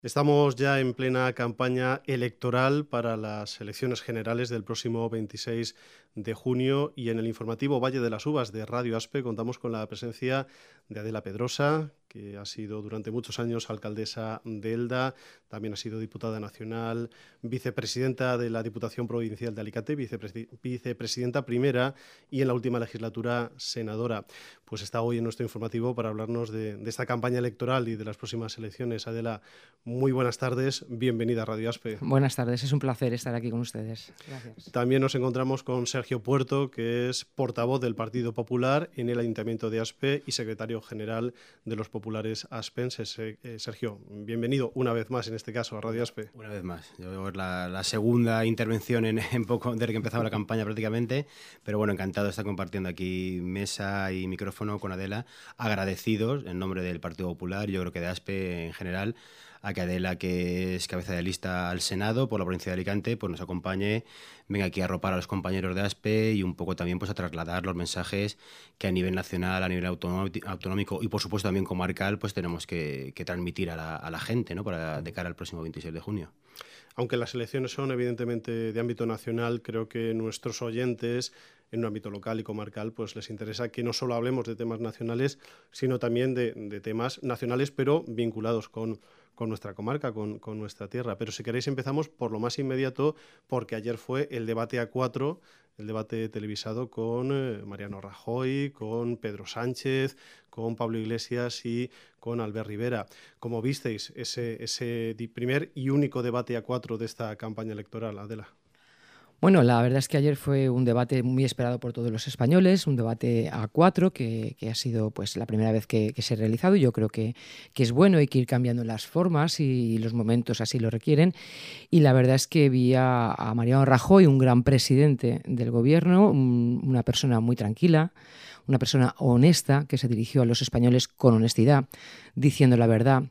Estamos ya en plena campaña electoral para las elecciones generales del próximo 26 de junio y en el informativo Valle de las Uvas de Radio Aspe contamos con la presencia de Adela Pedrosa, que ha sido durante muchos años alcaldesa de Elda, también ha sido diputada nacional, vicepresidenta de la Diputación Provincial de Alicante, vicepresidenta primera y en la última legislatura senadora. Pues está hoy en nuestro informativo para hablarnos de esta campaña electoral y de las próximas elecciones. Adela, muy buenas tardes, bienvenida a Radio Aspe. Buenas tardes, es un placer estar aquí con ustedes. Gracias. También nos encontramos con Sergio Puerto, que es portavoz del Partido Popular en el Ayuntamiento de Aspe y secretario general de los populares aspenses. Sergio, bienvenido una vez más, en este caso, a Radio Aspe. Una vez más. Yo es la segunda intervención en poco desde que empezaba la campaña prácticamente, pero bueno, encantado de estar compartiendo aquí mesa y micrófono con Adela, agradecidos en nombre del Partido Popular, yo creo que de Aspe en general, a que Adela, que es cabeza de lista al Senado por la provincia de Alicante, pues nos acompañe, venga aquí a arropar a los compañeros de Aspe y un poco también pues a trasladar los mensajes que a nivel nacional, a nivel autonómico y por supuesto también comarcal, pues tenemos que transmitir a la gente, ¿no? De cara al próximo 26 de junio. Aunque las elecciones son evidentemente de ámbito nacional, creo que nuestros oyentes en un ámbito local y comarcal pues les interesa que no solo hablemos de temas nacionales, sino también de temas nacionales, pero vinculados con nuestra comarca, con nuestra tierra. Pero si queréis empezamos por lo más inmediato, porque ayer fue el debate A4, el debate televisado con Mariano Rajoy, con Pedro Sánchez, con Pablo Iglesias y con Albert Rivera. ¿Cómo visteis ese primer y único debate A4 de esta campaña electoral, Adela? Bueno, la verdad es que ayer fue un debate muy esperado por todos los españoles, un debate a cuatro que ha sido pues la primera vez que se ha realizado. Yo creo que es bueno, hay que ir cambiando las formas y los momentos así lo requieren. Y la verdad es que vi a Mariano Rajoy, un gran presidente del gobierno, una persona muy tranquila, una persona honesta que se dirigió a los españoles con honestidad, diciendo la verdad.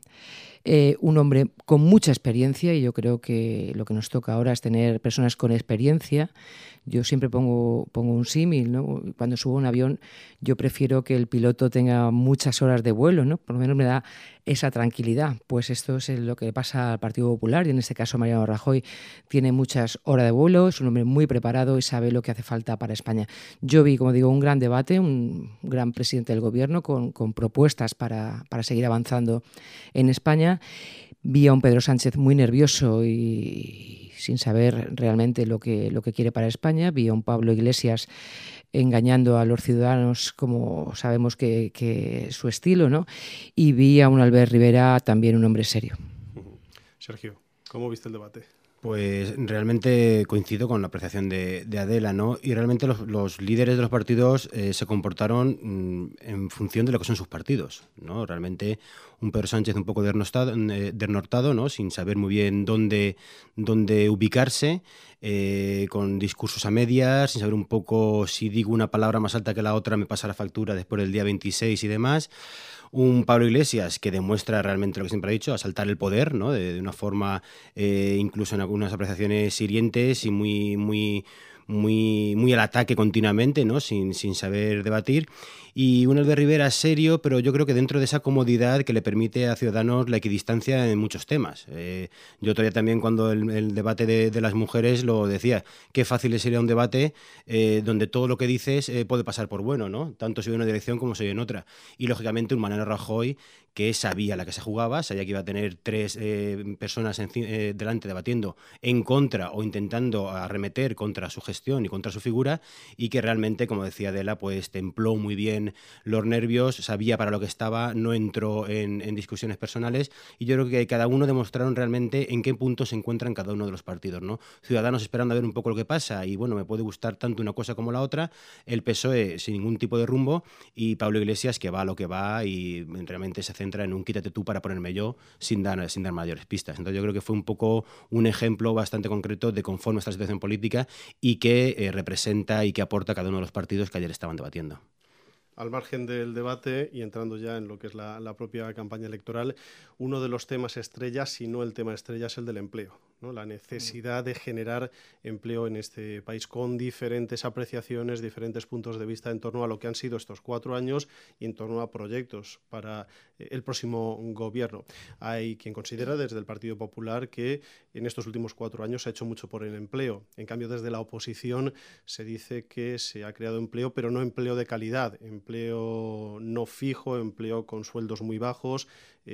Un hombre con mucha experiencia y yo creo que lo que nos toca ahora es tener personas con experiencia. Yo siempre pongo un símil, ¿no? Cuando subo a un avión yo prefiero que el piloto tenga muchas horas de vuelo, ¿no? Por lo menos me da esa tranquilidad. Pues esto es lo que pasa al Partido Popular y en este caso Mariano Rajoy tiene muchas horas de vuelo, es un hombre muy preparado y sabe lo que hace falta para España. Yo vi, como digo, un gran debate, un gran presidente del gobierno con propuestas para seguir avanzando en España. Vi a un Pedro Sánchez muy nervioso y sin saber realmente lo que quiere para España. Vi a un Pablo Iglesias engañando a los ciudadanos, como sabemos que es su estilo, ¿no? Y vi a un Albert Rivera, también un hombre serio. Sergio, ¿cómo viste el debate? Pues realmente coincido con la apreciación de Adela, ¿no? Y realmente los líderes de los partidos se comportaron en función de lo que son sus partidos, ¿no? Realmente un Pedro Sánchez un poco desnortado, ¿no? Sin saber muy bien dónde ubicarse, con discursos a medias, sin saber un poco si digo una palabra más alta que la otra me pasa la factura después del día 26 y demás. Un Pablo Iglesias que demuestra realmente lo que siempre ha dicho, asaltar el poder, ¿no? De una forma, incluso en algunas apreciaciones hirientes y muy al ataque continuamente, ¿no? Sin saber debatir. Y un Albert Rivera serio, pero yo creo que dentro de esa comodidad que le permite a Ciudadanos la equidistancia en muchos temas. Yo todavía también cuando el debate de las mujeres lo decía, qué fácil sería un debate donde todo lo que dices puede pasar por bueno, ¿no? Tanto si voy en una dirección como si voy en otra. Y lógicamente un Mariano Rajoy que sabía la que se jugaba, sabía que iba a tener tres personas delante debatiendo en contra o intentando arremeter contra su gestión y contra su figura, y que realmente, como decía Adela, pues templó muy bien los nervios, sabía para lo que estaba, no entró en discusiones personales, y yo creo que cada uno demostraron realmente en qué punto se encuentran cada uno de los partidos, ¿no? Ciudadanos esperando a ver un poco lo que pasa, y bueno, me puede gustar tanto una cosa como la otra, el PSOE sin ningún tipo de rumbo, y Pablo Iglesias que va a lo que va y realmente se centra en un quítate tú para ponerme yo sin dar mayores pistas. Entonces yo creo que fue un poco un ejemplo bastante concreto de conforme a esta situación política y que representa y que aporta a cada uno de los partidos que ayer estaban debatiendo. Al margen del debate y entrando ya en lo que es la propia campaña electoral, uno de los temas estrellas, si no el tema estrella, es el del empleo. ¿no? La necesidad de generar empleo en este país con diferentes apreciaciones, diferentes puntos de vista en torno a lo que han sido estos 4 años y en torno a proyectos para el próximo gobierno. Hay quien considera desde el Partido Popular que en estos últimos 4 años se ha hecho mucho por el empleo. En cambio, desde la oposición se dice que se ha creado empleo, pero no empleo de calidad, empleo no fijo, empleo con sueldos muy bajos.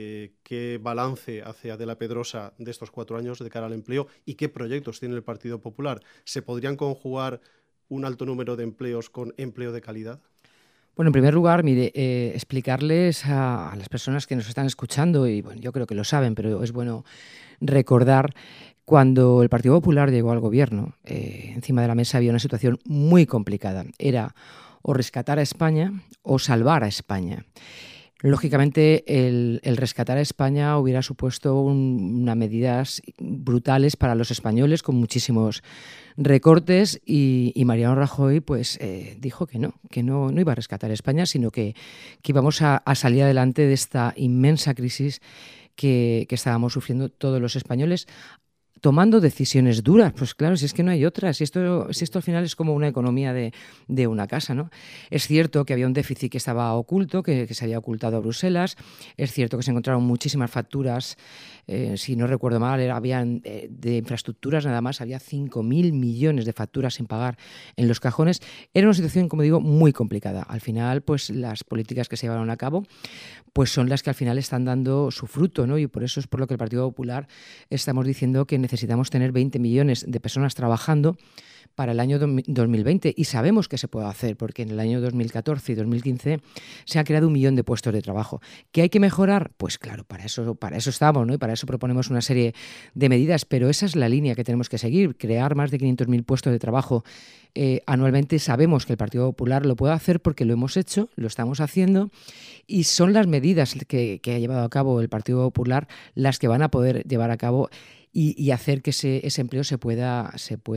¿Qué balance hace Adela Pedrosa de estos 4 años de cara al empleo y qué proyectos tiene el Partido Popular? ¿Se podrían conjugar un alto número de empleos con empleo de calidad? Bueno, en primer lugar, mire, explicarles a las personas que nos están escuchando, y bueno, yo creo que lo saben, pero es bueno recordar, cuando el Partido Popular llegó al gobierno, encima de la mesa había una situación muy complicada. Era o rescatar a España o salvar a España. Lógicamente, el rescatar a España hubiera supuesto unas medidas brutales para los españoles, con muchísimos recortes, y Mariano Rajoy pues dijo que no iba a rescatar a España, sino que íbamos a salir adelante de esta inmensa crisis que estábamos sufriendo todos los españoles, tomando decisiones duras. Pues claro, si es que no hay otras, si esto al final es como una economía de una casa, ¿no? Es cierto que había un déficit que estaba oculto, que se había ocultado a Bruselas. Es cierto que se encontraron muchísimas facturas, si no recuerdo mal, habían de infraestructuras nada más, había 5.000 millones de facturas sin pagar en los cajones. Era una situación, como digo, muy complicada. Al final, pues las políticas que se llevaron a cabo pues son las que al final están dando su fruto, ¿no? Y por eso es por lo que el Partido Popular estamos diciendo que necesitamos tener 20 millones de personas trabajando para el año 2020, y sabemos que se puede hacer, porque en el año 2014 y 2015 se ha creado 1 millón de puestos de trabajo. ¿Qué hay que mejorar? Pues claro, para eso estamos, ¿no? Y para eso proponemos una serie de medidas, pero esa es la línea que tenemos que seguir, crear más de 500.000 puestos de trabajo anualmente. Sabemos que el Partido Popular lo puede hacer porque lo hemos hecho, lo estamos haciendo, y son las medidas que ha llevado a cabo el Partido Popular las que van a poder llevar a cabo y hacer que ese empleo se pueda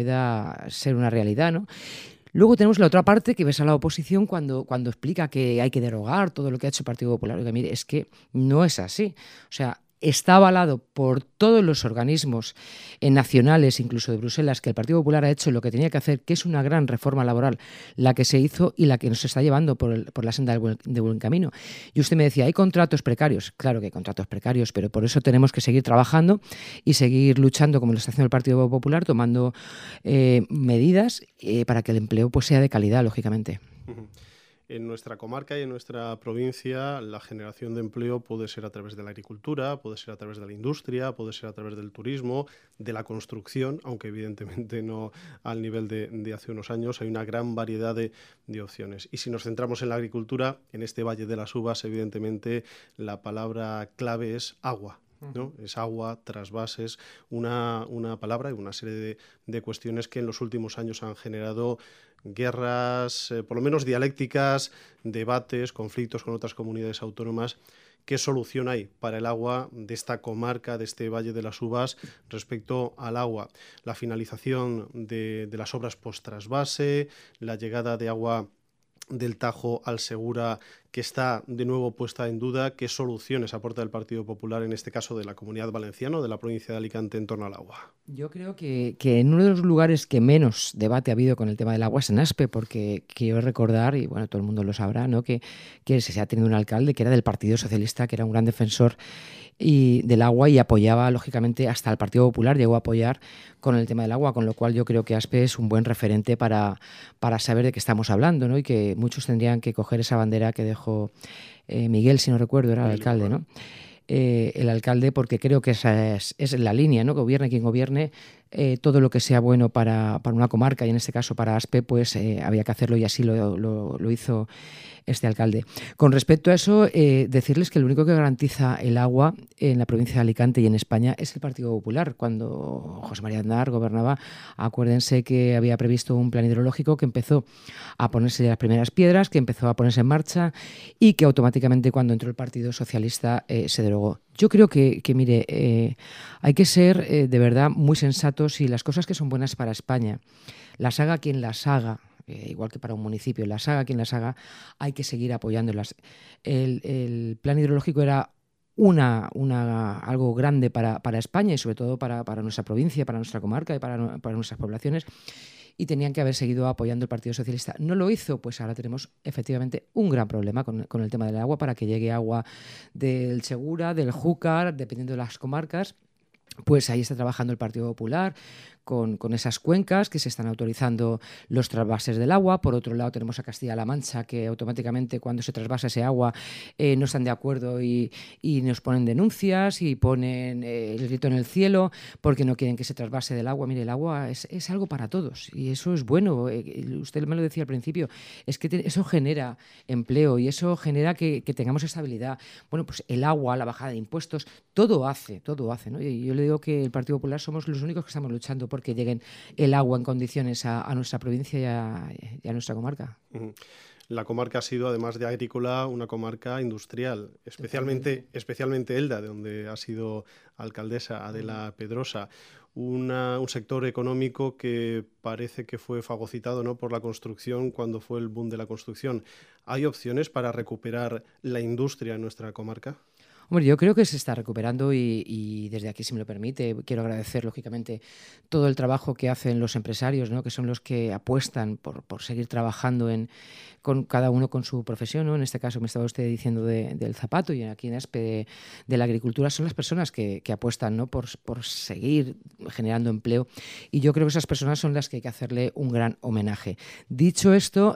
ser una realidad, ¿no? Luego tenemos la otra parte, que ves a la oposición cuando explica que hay que derogar todo lo que ha hecho el Partido Popular. Oiga, mire, es que no es así. O sea, está avalado por todos los organismos nacionales, incluso de Bruselas, que el Partido Popular ha hecho lo que tenía que hacer, que es una gran reforma laboral, la que se hizo y la que nos está llevando por la senda de buen camino. Y usted me decía, ¿hay contratos precarios? Claro que hay contratos precarios, pero por eso tenemos que seguir trabajando y seguir luchando, como lo está haciendo el Partido Popular, tomando medidas para que el empleo pues sea de calidad, lógicamente. En nuestra comarca y en nuestra provincia la generación de empleo puede ser a través de la agricultura, puede ser a través de la industria, puede ser a través del turismo, de la construcción, aunque evidentemente no al nivel de hace unos años. Hay una gran variedad de opciones. Y si nos centramos en la agricultura, en este Valle de las Uvas, evidentemente la palabra clave es agua, ¿no? Es agua, trasvases, una palabra y una serie de cuestiones que en los últimos años han generado guerras, por lo menos dialécticas, debates, conflictos con otras comunidades autónomas. ¿Qué solución hay para el agua de esta comarca, de este Valle de las Uvas, respecto al agua? La finalización de las obras post-trasvase, la llegada de agua del Tajo al Segura, que está de nuevo puesta en duda. ¿Qué soluciones aporta el Partido Popular, en este caso de la Comunidad Valenciana, de la provincia de Alicante, en torno al agua? Yo creo que en uno de los lugares que menos debate ha habido con el tema del agua es en Aspe, porque quiero recordar, y bueno, todo el mundo lo sabrá, ¿no?, que se ha tenido un alcalde que era del Partido Socialista, que era un gran defensor del agua y apoyaba, lógicamente, hasta el Partido Popular llegó a apoyar con el tema del agua, con lo cual yo creo que Aspe es un buen referente para saber de qué estamos hablando, ¿no? Y que muchos tendrían que coger esa bandera que dejó Miguel, si no recuerdo, era el alcalde, ¿no? El alcalde, porque creo que esa es la línea, ¿no? Gobierne quien gobierne, todo lo que sea bueno para una comarca, y en este caso para Aspe, pues había que hacerlo, y así lo hizo este alcalde. Con respecto a eso, decirles que lo único que garantiza el agua en la provincia de Alicante y en España es el Partido Popular. Cuando José María Aznar gobernaba, acuérdense que había previsto un plan hidrológico que empezó a ponerse las primeras piedras, que empezó a ponerse en marcha, y que automáticamente, cuando entró el Partido Socialista, se derogó. Yo creo que mire, hay que ser de verdad muy sensatos, y las cosas que son buenas para España, las haga quien las haga, igual que para un municipio, las haga quien las haga, hay que seguir apoyándolas. El plan hidrológico era algo grande para España y sobre todo para nuestra provincia, para nuestra comarca y para nuestras poblaciones, y tenían que haber seguido apoyando el Partido Socialista. No lo hizo, pues ahora tenemos efectivamente un gran problema con el tema del agua, para que llegue agua del Segura, del Júcar, dependiendo de las comarcas. Pues ahí está trabajando el Partido Popular con esas cuencas que se están autorizando los trasvases del agua. Por otro lado, tenemos a Castilla-La Mancha, que automáticamente cuando se trasvasa ese agua no están de acuerdo y nos ponen denuncias y ponen el grito en el cielo porque no quieren que se trasvase del agua. Mire, el agua es algo para todos y eso es bueno. Usted me lo decía al principio, es que eso genera empleo y eso genera que tengamos estabilidad. Bueno, pues el agua, la bajada de impuestos, todo hace, ¿no? Y yo le digo que el Partido Popular somos los únicos que estamos luchando porque lleguen el agua en condiciones a nuestra provincia y a nuestra comarca. La comarca ha sido, además de agrícola, una comarca industrial, especialmente Elda, de donde ha sido alcaldesa Adela Pedrosa. Un sector económico que parece que fue fagocitado, ¿no?, por la construcción cuando fue el boom de la construcción. ¿Hay opciones para recuperar la industria en nuestra comarca? Hombre, yo creo que se está recuperando y desde aquí, si me lo permite, quiero agradecer, lógicamente, todo el trabajo que hacen los empresarios, ¿no?, que son los que apuestan por seguir trabajando con cada uno con su profesión, ¿no? En este caso me estaba usted diciendo del zapato y aquí en ASPE de la agricultura, son las personas que apuestan, ¿no?, por seguir generando empleo, y yo creo que esas personas son las que hay que hacerle un gran homenaje. Dicho esto,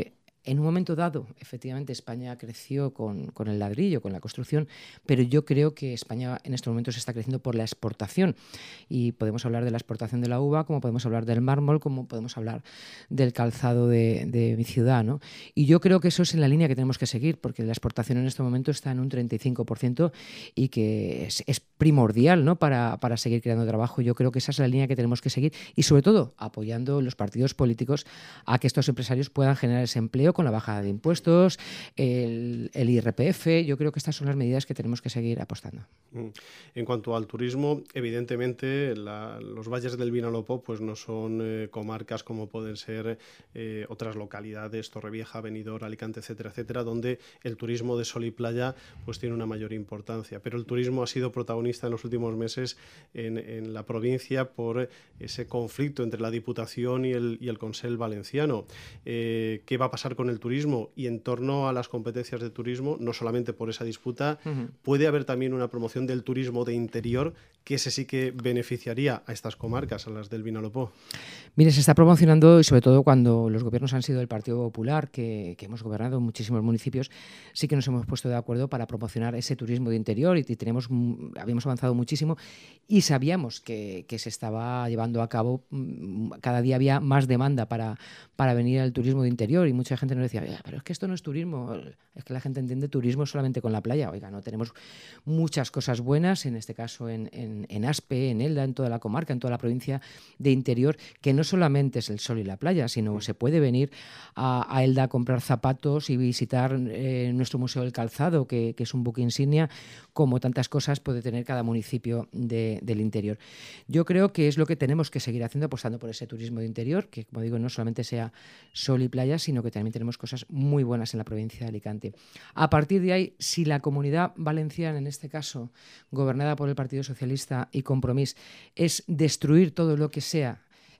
en un momento dado, efectivamente, España creció con el ladrillo, con la construcción, pero yo creo que España en estos momentos está creciendo por la exportación. Y podemos hablar de la exportación de la uva, como podemos hablar del mármol, como podemos hablar del calzado de mi ciudad, ¿no? Y yo creo que eso es en la línea que tenemos que seguir, porque la exportación en este momento está en un 35% y que es primordial, ¿no?, para seguir creando trabajo. Yo creo que esa es la línea que tenemos que seguir y, sobre todo, apoyando los partidos políticos a que estos empresarios puedan generar ese empleo con la bajada de impuestos, el IRPF. Yo creo que estas son las medidas que tenemos que seguir apostando. En cuanto al turismo, evidentemente los valles del Vinalopó pues no son comarcas como pueden ser otras localidades, Torrevieja, Benidorm, Alicante, etcétera, etcétera, donde el turismo de sol y playa pues tiene una mayor importancia. Pero el turismo ha sido protagonista en los últimos meses en la provincia por ese conflicto entre la Diputación y el Consell Valenciano. ¿Qué va a pasar con el turismo? Y en torno a las competencias de turismo, no solamente por esa disputa, puede haber también una promoción del turismo de interior, que ese sí que beneficiaría a estas comarcas, a las del Vinalopó. Mire, se está promocionando, y sobre todo cuando los gobiernos han sido del Partido Popular, que hemos gobernado en muchísimos municipios, sí que nos hemos puesto de acuerdo para promocionar ese turismo de interior y habíamos avanzado muchísimo y sabíamos que se estaba llevando a cabo, cada día había más demanda para venir al turismo de interior y mucha gente nos decía, pero es que esto no es turismo, es que la gente entiende turismo solamente con la playa. Oiga, no, tenemos muchas cosas buenas, en este caso en ASPE, en Elda, en toda la comarca, en toda la provincia de interior, que no solamente es el sol y la playa, sino se puede venir a Elda a comprar zapatos y visitar nuestro Museo del Calzado, que es un buque insignia, como tantas cosas puede tener cada municipio del interior. Yo creo que es lo que tenemos que seguir haciendo, apostando por ese turismo de interior, que, como digo, no solamente sea sol y playa, sino que también tenemos cosas muy buenas en la provincia de Alicante. A partir de ahí, si la Comunidad Valenciana, en este caso, gobernada por el Partido Socialista y Compromís, es destruir todo lo que sea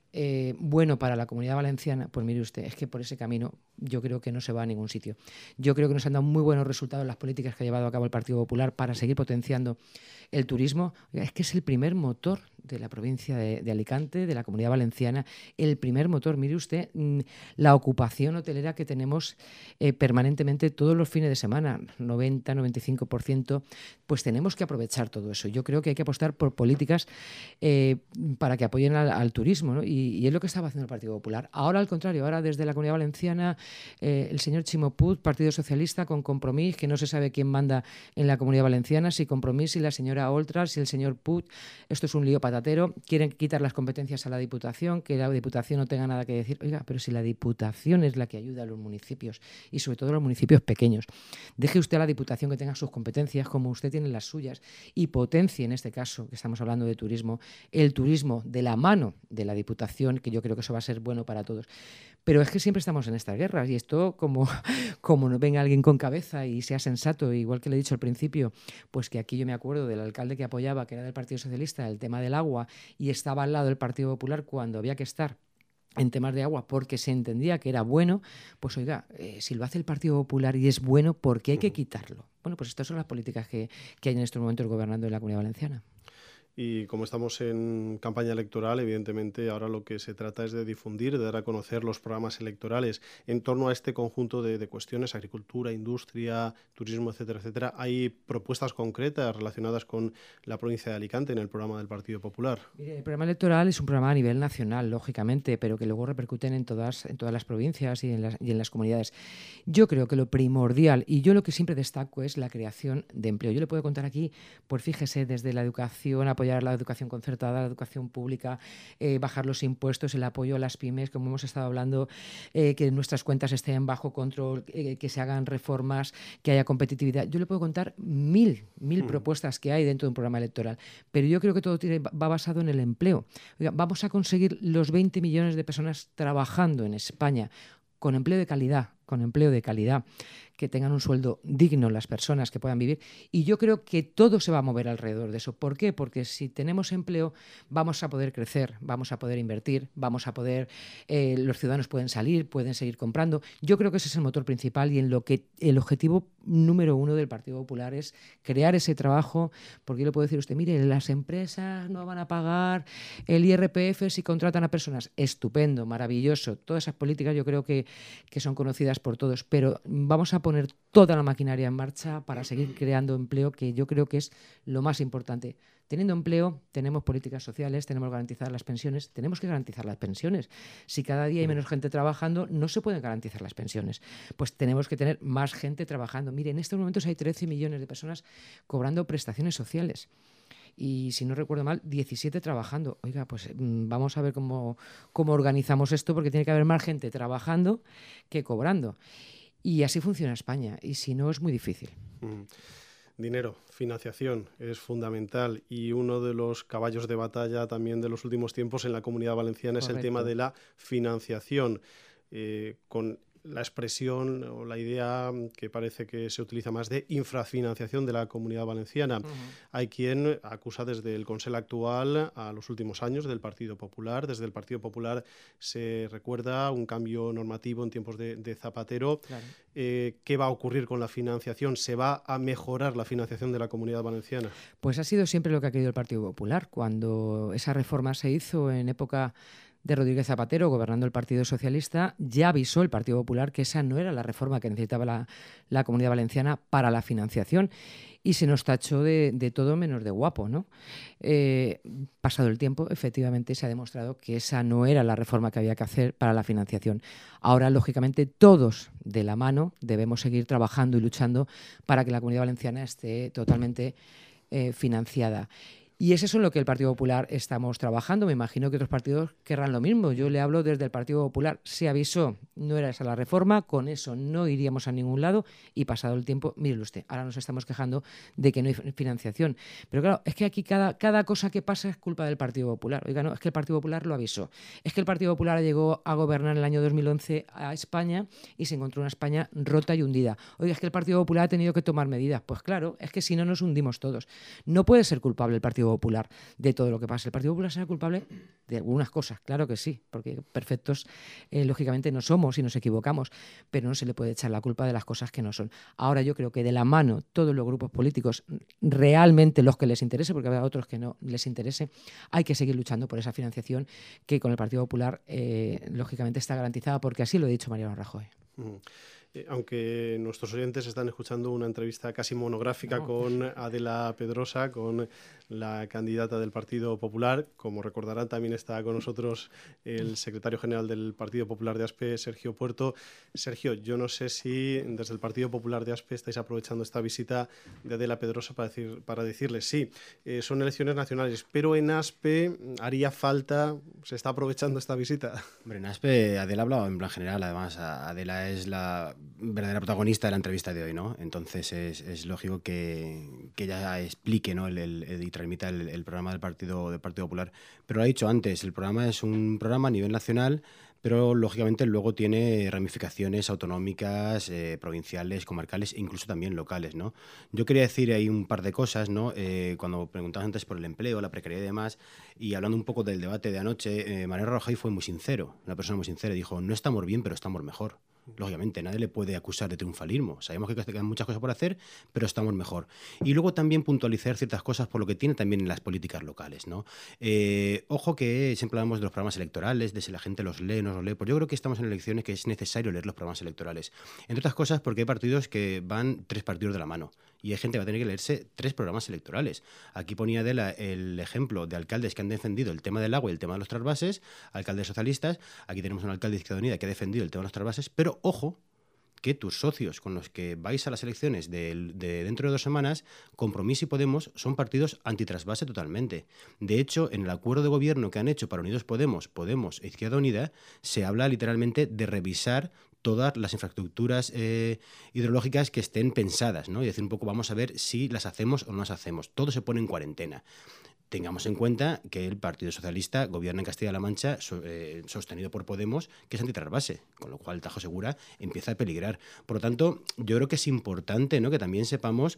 bueno para la Comunidad Valenciana, pues mire usted, es que por ese camino yo creo que no se va a ningún sitio. Yo creo que nos han dado muy buenos resultados las políticas que ha llevado a cabo el Partido Popular para seguir potenciando el turismo. Es que es el primer motor de la provincia de Alicante, de la Comunidad Valenciana, el primer motor. Mire usted la ocupación hotelera que tenemos permanentemente todos los fines de semana, 90-95%, pues tenemos que aprovechar todo eso. Yo creo que hay que apostar por políticas para que apoyen al turismo, ¿no? Y es lo que estaba haciendo el Partido Popular. Ahora, al contrario, ahora desde la Comunidad Valenciana, el señor Chimo Puig, Partido Socialista, con Compromís, que no se sabe quién manda en la Comunidad Valenciana, si Compromís, si la señora Oltra, si el señor Puig. Esto es un lío patatero, quieren quitar las competencias a la Diputación, que la Diputación no tenga nada que decir. Oiga, pero si la Diputación es la que ayuda a los municipios y sobre todo a los municipios pequeños, deje usted a la Diputación que tenga sus competencias como usted tiene las suyas y potencie, en este caso, que estamos hablando de turismo, el turismo de la mano de la Diputación, que yo creo que eso va a ser bueno para todos. Pero es que siempre estamos en estas guerras y esto, como no venga alguien con cabeza y sea sensato, igual que le he dicho al principio, pues que aquí yo me acuerdo del alcalde que apoyaba, que era del Partido Socialista, el tema del agua, y estaba al lado del Partido Popular cuando había que estar en temas de agua porque se entendía que era bueno, pues oiga, si lo hace el Partido Popular y es bueno, ¿por qué hay que quitarlo? Bueno, pues estas son las políticas que hay en estos momentos gobernando en la Comunidad Valenciana. Y como estamos en campaña electoral, evidentemente ahora lo que se trata es de difundir, de dar a conocer los programas electorales en torno a este conjunto de cuestiones, agricultura, industria, turismo, etcétera, etcétera. ¿Hay propuestas concretas relacionadas con la provincia de Alicante en el programa del Partido Popular? Mire, el programa electoral es un programa a nivel nacional, lógicamente, pero que luego repercuten en todas las provincias y en las comunidades. Yo creo que lo primordial, y yo lo que siempre destaco, es la creación de empleo. Yo le puedo contar aquí, pues fíjese, desde la educación, apoyar la educación concertada, la educación pública, bajar los impuestos, el apoyo a las pymes, como hemos estado hablando, que nuestras cuentas estén bajo control, que se hagan reformas, que haya competitividad. Yo le puedo contar mil propuestas que hay dentro de un programa electoral, pero yo creo que todo va basado en el empleo. Oiga, vamos a conseguir los 20 millones de personas trabajando en España con empleo de calidad, que tengan un sueldo digno las personas, que puedan vivir. Y yo creo que todo se va a mover alrededor de eso. ¿Por qué? Porque si tenemos empleo vamos a poder crecer, vamos a poder invertir, vamos a poder, los ciudadanos pueden salir, pueden seguir comprando. Yo creo que ese es el motor principal y en lo que el objetivo número uno del Partido Popular es crear ese trabajo, porque yo le puedo decir a usted, mire, las empresas no van a pagar el IRPF si contratan a personas. Estupendo, maravilloso. Todas esas políticas yo creo que son conocidas por todos, pero vamos a poner toda la maquinaria en marcha para seguir creando empleo, que yo creo que es lo más importante. Teniendo empleo, tenemos políticas sociales, tenemos que garantizar las pensiones, tenemos que garantizar las pensiones. Si cada día hay menos gente trabajando, no se pueden garantizar las pensiones. Pues tenemos que tener más gente trabajando. Mire, en estos momentos hay 13 millones de personas cobrando prestaciones sociales. Y si no recuerdo mal, 17 trabajando. Oiga, pues vamos a ver cómo organizamos esto, porque tiene que haber más gente trabajando que cobrando. Y así funciona España, y si no es muy difícil. Dinero, financiación es fundamental, y uno de los caballos de batalla también de los últimos tiempos en la Comunidad Valenciana es el tema de la financiación, con la expresión o la idea que parece que se utiliza más de infrafinanciación de la Comunidad Valenciana. Hay quien acusa desde el Consell actual a los últimos años del Partido Popular. Desde el Partido Popular se recuerda un cambio normativo en tiempos de Zapatero. Claro. ¿Qué va a ocurrir con la financiación? ¿Se va a mejorar la financiación de la Comunidad Valenciana? Pues ha sido siempre lo que ha querido el Partido Popular. Cuando esa reforma se hizo en época de Rodríguez Zapatero, gobernando el Partido Socialista, ya avisó el Partido Popular que esa no era la reforma que necesitaba la Comunidad Valenciana para la financiación, y se nos tachó de todo menos de guapo, ¿no? Pasado el tiempo, efectivamente se ha demostrado que esa no era la reforma que había que hacer para la financiación. Ahora, lógicamente, todos de la mano debemos seguir trabajando y luchando para que la Comunidad Valenciana esté totalmente financiada. Y eso es en lo que el Partido Popular estamos trabajando. Me imagino que otros partidos querrán lo mismo. Yo le hablo desde el Partido Popular. Se avisó, no era esa la reforma, con eso no iríamos a ningún lado, y pasado el tiempo, mire usted, ahora nos estamos quejando de que no hay financiación. Pero claro, es que aquí cada cosa que pasa es culpa del Partido Popular. Oiga, no, es que el Partido Popular lo avisó. Es que el Partido Popular llegó a gobernar en el año 2011 a España y se encontró una España rota y hundida. Oiga, es que el Partido Popular ha tenido que tomar medidas. Pues claro, es que si no nos hundimos todos. No puede ser culpable el Partido Popular de todo lo que pasa. El Partido Popular será culpable de algunas cosas, claro que sí, porque perfectos lógicamente no somos y nos equivocamos, pero no se le puede echar la culpa de las cosas que no son. Ahora yo creo que de la mano todos los grupos políticos, realmente los que les interese, porque habrá otros que no les interese, hay que seguir luchando por esa financiación que con el Partido Popular lógicamente está garantizada, porque así lo ha dicho Mariano Rajoy. aunque nuestros oyentes están escuchando una entrevista casi monográfica con Adela Pedrosa, con la candidata del Partido Popular. Como recordarán, también está con nosotros el secretario general del Partido Popular de Aspe, Sergio Puerto. Sergio, yo no sé si desde el Partido Popular de Aspe estáis aprovechando esta visita de Adela Pedrosa para decirles, sí, son elecciones nacionales, pero en Aspe haría falta, se está aprovechando esta visita. Hombre, en Aspe, Adela ha hablado en plan general, además Adela es la verdadera protagonista de la entrevista de hoy, ¿no? Entonces es lógico que ella explique, ¿no? y transmita el programa del Partido Popular. Pero lo ha dicho antes, el programa es un programa a nivel nacional, pero lógicamente luego tiene ramificaciones autonómicas, provinciales, comarcales e incluso también locales, ¿no? Yo quería decir ahí un par de cosas, ¿no? Cuando preguntabas antes por el empleo, la precariedad y demás, y hablando un poco del debate de anoche, Mariano Rajoy fue muy sincero, una persona muy sincera, dijo, no estamos bien, pero estamos mejor. Lógicamente, nadie le puede acusar de triunfalismo. Sabemos que quedan muchas cosas por hacer, pero estamos mejor. Y luego también puntualizar ciertas cosas por lo que tiene también en las políticas locales, ¿no? Ojo que siempre hablamos de los programas electorales, de si la gente los lee o no los lee. Pues yo creo que estamos en elecciones que es necesario leer los programas electorales. Entre otras cosas porque hay partidos que van 3 partidos de la mano. Y hay gente que va a tener que leerse 3 programas electorales. Aquí ponía Adela el ejemplo de alcaldes que han defendido el tema del agua y el tema de los trasvases, alcaldes socialistas. Aquí tenemos un alcalde de Izquierda Unida que ha defendido el tema de los trasvases, pero ojo que tus socios con los que vais a las elecciones de dentro de 2 semanas, Compromís y Podemos, son partidos antitrasvase totalmente. De hecho, en el acuerdo de gobierno que han hecho para Unidos Podemos e Izquierda Unida, se habla literalmente de revisar todas las infraestructuras hidrológicas que estén pensadas, ¿no? Y decir un poco, vamos a ver si las hacemos o no las hacemos. Todo se pone en cuarentena. Tengamos en cuenta que el Partido Socialista gobierna en Castilla-La Mancha, sostenido por Podemos, que es antitrasvase, con lo cual Tajo Segura empieza a peligrar. Por lo tanto, yo creo que es importante, ¿no?, que también sepamos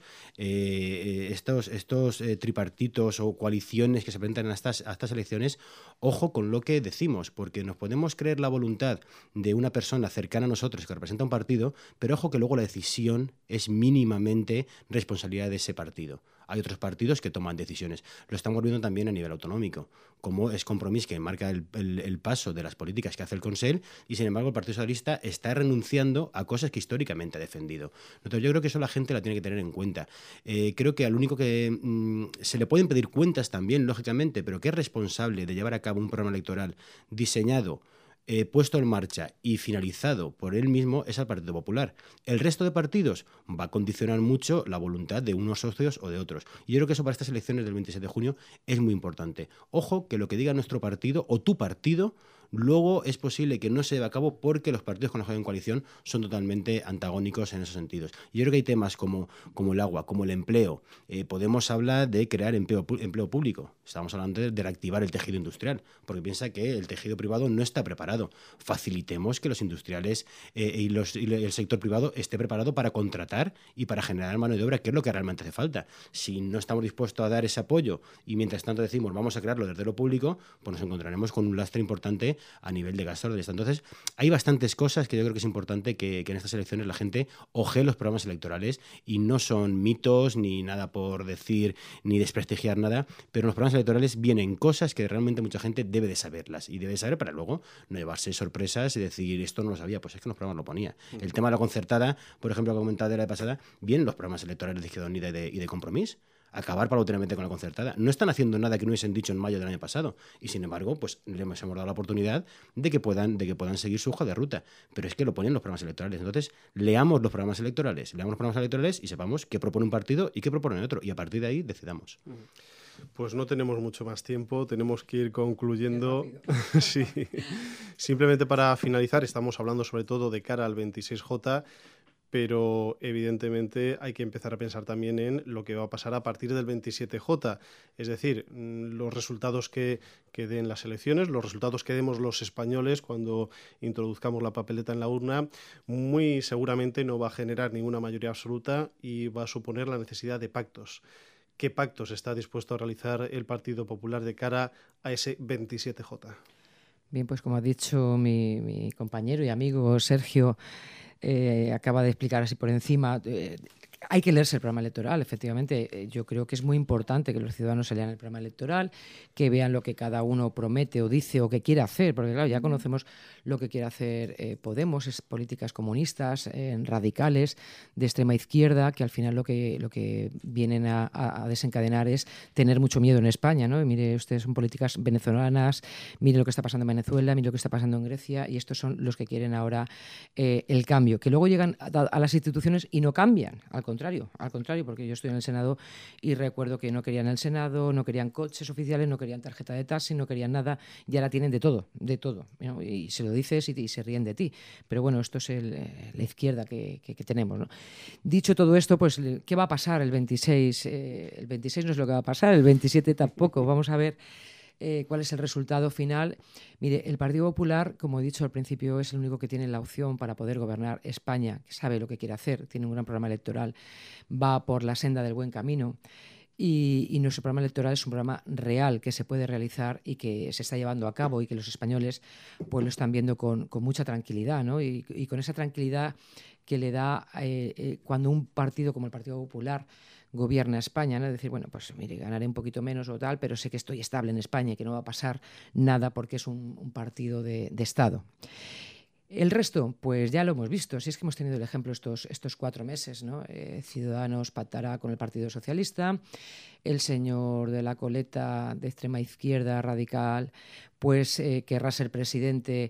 estos tripartitos o coaliciones que se presentan a estas elecciones, ojo con lo que decimos, porque nos podemos creer la voluntad de una persona cercana a nosotros que representa un partido, pero ojo que luego la decisión es mínimamente responsabilidad de ese partido. Hay otros partidos que toman decisiones. Lo estamos viendo también a nivel autonómico, como es Compromís, que marca el paso de las políticas que hace el Consell, y sin embargo el Partido Socialista está renunciando a cosas que históricamente ha defendido. Entonces yo creo que eso la gente la tiene que tener en cuenta. Creo que al único que se le pueden pedir cuentas también, lógicamente, pero que es responsable de llevar a cabo un programa electoral diseñado, puesto en marcha y finalizado por él mismo, es al Partido Popular. El resto de partidos va a condicionar mucho la voluntad de unos socios o de otros. Y yo creo que eso para estas elecciones del 27 de junio es muy importante. Ojo que lo que diga nuestro partido o tu partido luego es posible que no se lleve a cabo porque los partidos con los que hay en coalición son totalmente antagónicos en esos sentidos. Y yo creo que hay temas como el agua, como el empleo. Podemos hablar de crear empleo público. Estamos hablando de reactivar el tejido industrial, porque piensa que el tejido privado no está preparado. Facilitemos que los industriales y el sector privado esté preparado para contratar y para generar mano de obra, que es lo que realmente hace falta. Si no estamos dispuestos a dar ese apoyo y mientras tanto decimos vamos a crearlo desde lo público, pues nos encontraremos con un lastre importante a nivel de gasto del Estado. Entonces, hay bastantes cosas que yo creo que es importante que en estas elecciones la gente ojee los programas electorales, y no son mitos ni nada por decir ni desprestigiar nada, pero en los programas electorales vienen cosas que realmente mucha gente debe de saberlas y debe saber para luego no llevarse sorpresas y decir esto no lo sabía, pues es que en los programas lo ponía. El tema de la concertada, por ejemplo, que comentaba de la pasada, vienen los programas electorales de Izquierda Unida y de Compromís. Acabar paulatinamente con la concertada. No están haciendo nada que no hubiesen dicho en mayo del año pasado, y sin embargo, pues les hemos dado la oportunidad de que puedan seguir su hoja de ruta. Pero es que lo ponen en los programas electorales. Entonces, leamos los programas electorales y sepamos qué propone un partido y qué propone otro, y a partir de ahí decidamos. Pues no tenemos mucho más tiempo, tenemos que ir concluyendo. Sí. Simplemente para finalizar, estamos hablando sobre todo de cara al 26J, pero evidentemente hay que empezar a pensar también en lo que va a pasar a partir del 27J, es decir, los resultados que den las elecciones, los resultados que demos los españoles cuando introduzcamos la papeleta en la urna, muy seguramente no va a generar ninguna mayoría absoluta y va a suponer la necesidad de pactos. ¿Qué pactos está dispuesto a realizar el Partido Popular de cara a ese 27J? Bien, pues como ha dicho mi compañero y amigo Sergio, acaba de explicar así por encima, Hay que leerse el programa electoral, efectivamente. Yo creo que es muy importante que los ciudadanos se lean el programa electoral, que vean lo que cada uno promete o dice o que quiere hacer, porque claro, ya conocemos lo que quiere hacer Podemos, es políticas comunistas, radicales, de extrema izquierda, que al final lo que vienen a desencadenar es tener mucho miedo en España, ¿no? Y mire, ustedes son políticas venezolanas, mire lo que está pasando en Venezuela, mire lo que está pasando en Grecia, y estos son los que quieren ahora el cambio, que luego llegan a las instituciones y no cambian, al contrario, porque yo estoy en el Senado y recuerdo que no querían el Senado, no querían coches oficiales, no querían tarjeta de taxi, no querían nada, y ahora tienen de todo, ¿no? Y se lo dices y se ríen de ti. Pero bueno, esto es la izquierda que tenemos, ¿no? Dicho todo esto, pues, ¿qué va a pasar el 26? El 26 no es lo que va a pasar, el 27 tampoco. Vamos a ver cuál es el resultado final. Mire, el Partido Popular, como he dicho al principio, es el único que tiene la opción para poder gobernar España, que sabe lo que quiere hacer, tiene un gran programa electoral, va por la senda del buen camino. Y nuestro programa electoral es un programa real que se puede realizar y que se está llevando a cabo y que los españoles pues lo están viendo con mucha tranquilidad, ¿no? Y con esa tranquilidad que le da cuando un partido como el Partido Popular gobierna España, ¿no? Es decir, bueno, pues mire, ganaré un poquito menos o tal, pero sé que estoy estable en España y que no va a pasar nada porque es un partido de Estado. El resto, pues ya lo hemos visto. Si es que hemos tenido el ejemplo estos 4 meses, ¿no? Ciudadanos pactará con el Partido Socialista, el señor de la coleta de extrema izquierda radical pues querrá ser presidente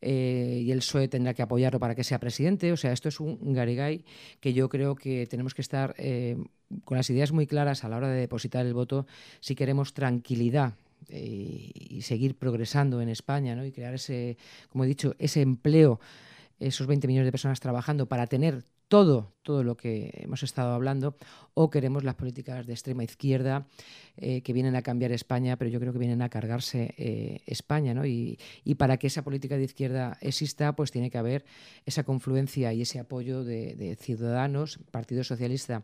y el PSOE tendrá que apoyarlo para que sea presidente. O sea, esto es un garigay que yo creo que tenemos que estar con las ideas muy claras a la hora de depositar el voto si queremos tranquilidad y seguir progresando en España, ¿no? Y crear ese, como he dicho, ese empleo, esos 20 millones de personas trabajando para tener todo lo que hemos estado hablando, o queremos las políticas de extrema izquierda que vienen a cambiar España, pero yo creo que vienen a cargarse España, ¿no? Y para que esa política de izquierda exista, pues tiene que haber esa confluencia y ese apoyo de Ciudadanos, Partido Socialista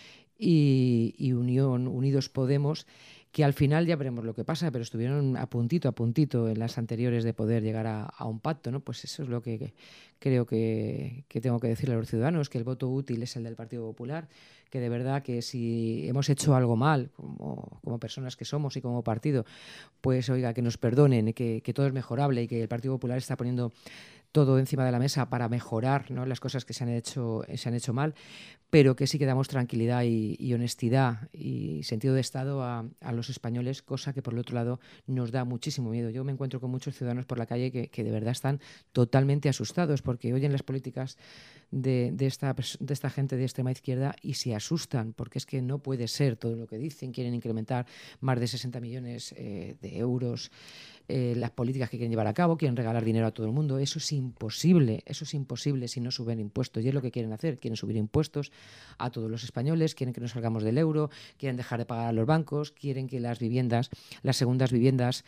y Unidos Podemos, que al final ya veremos lo que pasa, pero estuvieron a puntito en las anteriores de poder llegar a un pacto, ¿no? Pues eso es lo que creo que tengo que decirle a los ciudadanos, que el voto útil es el del Partido Popular, que de verdad que si hemos hecho algo mal, como personas que somos y como partido, pues oiga, que nos perdonen, que todo es mejorable y que el Partido Popular está poniendo todo encima de la mesa para mejorar, ¿no?, las cosas que se han hecho mal, pero que sí que damos tranquilidad y honestidad y sentido de Estado a los españoles, cosa que por el otro lado nos da muchísimo miedo. Yo me encuentro con muchos ciudadanos por la calle que de verdad están totalmente asustados porque oyen las políticas de esta gente de extrema izquierda y se asustan porque es que no puede ser todo lo que dicen. Quieren incrementar más de 60 millones de euros las políticas que quieren llevar a cabo, quieren regalar dinero a todo el mundo. Eso es imposible si no suben impuestos. Y es lo que quieren hacer, quieren subir impuestos a todos los españoles, quieren que nos salgamos del euro, quieren dejar de pagar a los bancos, quieren que las viviendas, las segundas viviendas,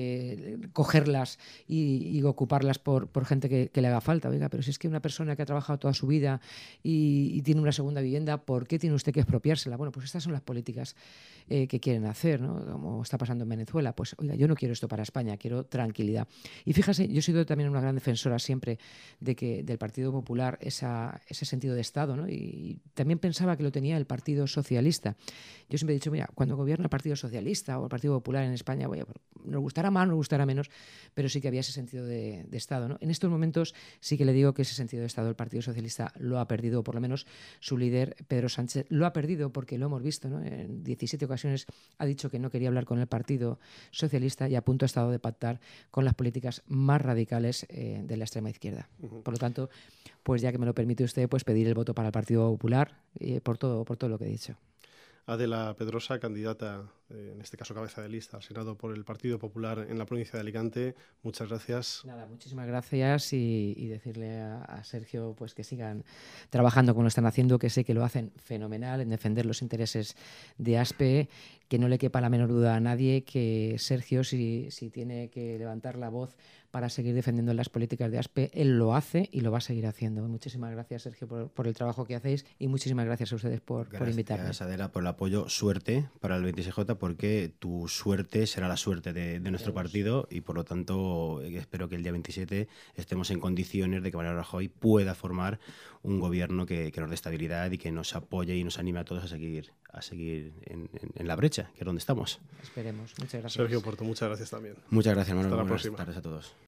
cogerlas y ocuparlas por gente que le haga falta. Oiga, pero si es que una persona que ha trabajado toda su vida y tiene una segunda vivienda, ¿por qué tiene usted que expropiársela? Bueno, pues estas son las políticas que quieren hacer, ¿no? Como está pasando en Venezuela. Pues oiga, yo no quiero esto para España, quiero tranquilidad. Y fíjese, yo he sido también una gran defensora siempre del Partido Popular, ese sentido de Estado, ¿no? Y también pensaba que lo tenía el Partido Socialista. Yo siempre he dicho, mira, cuando gobierna el Partido Socialista o el Partido Popular en España, nos gustará más, nos gustará menos, pero sí que había ese sentido de Estado, ¿no? En estos momentos sí que le digo que ese sentido de Estado el Partido Socialista lo ha perdido, o por lo menos su líder, Pedro Sánchez, lo ha perdido porque lo hemos visto, ¿no? En 17 ocasiones ha dicho que no quería hablar con el Partido Socialista y a punto ha estado de pactar con las políticas más radicales de la extrema izquierda. Por lo tanto, pues ya que me lo permite usted, pues pedir el voto para el Partido Popular por todo lo que he dicho. Adela Pedrosa, candidata, en este caso cabeza de lista al Senado por el Partido Popular en la provincia de Alicante. Muchas gracias. Nada, muchísimas gracias y decirle a Sergio pues que sigan trabajando como lo están haciendo, que sé que lo hacen fenomenal en defender los intereses de ASPE, que no le quepa la menor duda a nadie que Sergio, si tiene que levantar la voz para seguir defendiendo las políticas de ASPE, él lo hace y lo va a seguir haciendo. Muchísimas gracias, Sergio, por el trabajo que hacéis y muchísimas gracias a ustedes por invitarme. Gracias, Adela, por el apoyo. Suerte para el 26J. porque tu suerte será la suerte de nuestro partido y por lo tanto espero que el día 27 estemos en condiciones de que Mariano Rajoy pueda formar un gobierno que nos dé estabilidad y que nos apoye y nos anime a todos a seguir en la brecha, que es donde estamos. Esperemos. Muchas gracias. Sergio Porto, muchas gracias también. Muchas gracias, Manuel. Hasta la Buenas próxima. tardes a todos.